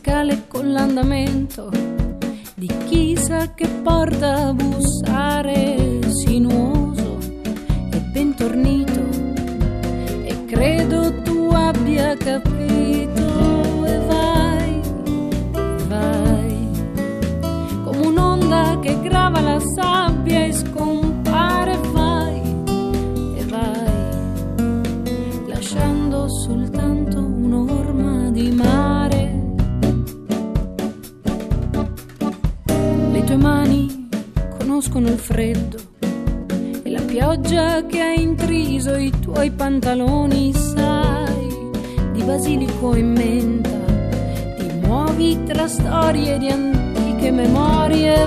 scale con l'andamento di chissà che porta a bussare, sinuoso e bentornito, e credo tu abbia capito. E vai, come un'onda che grava la sabbia e scompare. Vai, lasciando soltanto un'orma di mare. Le tue mani conoscono il freddo e la pioggia che ha intriso i tuoi pantaloni. Sai, di basilico e menta ti muovi tra storie di antiche memorie.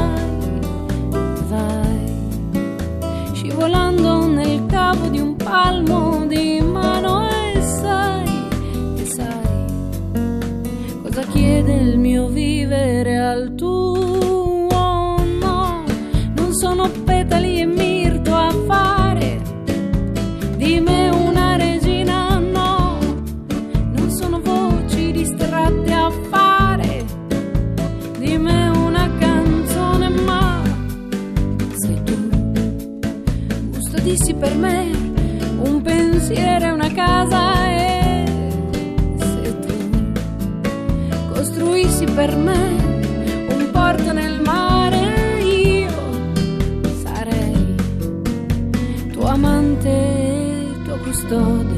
Vai, scivolando nel cavo di un palmo di mano. E sai cosa chiede il mio vivere al tuo? No, non sono petali e mirto a fare di me una regina. No, non sono voci distratte a fare di me una canzone. Ma sei tu, custodissi per me un pensiero e una casa. E se tu costruissi per me un porto nel mare, io sarei tuo amante, tuo custode.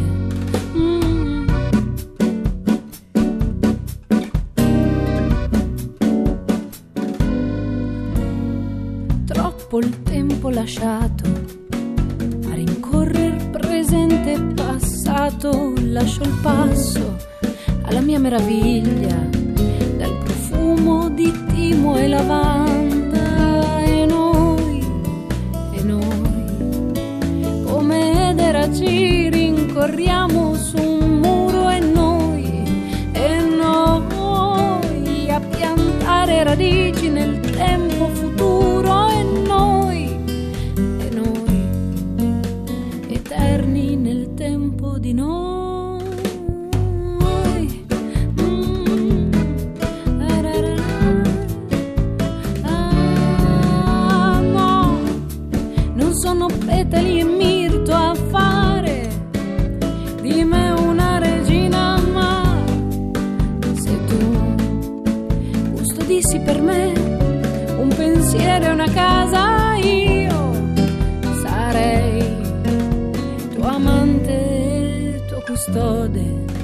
Troppo il tempo lasciato a rincorrere presente e passato. Lascio il passo alla mia meraviglia dal profumo di timo e lavanda. E noi come edera ci rincorriamo su un muro. E noi a piantare radici nel tempo futuro. E noi eterni nel tempo di noi. No, non sono petali e mirto a fare di me una regina. Ma se tu custodissi per me un pensiero e una casa, io sarei tuo amante, tuo custode.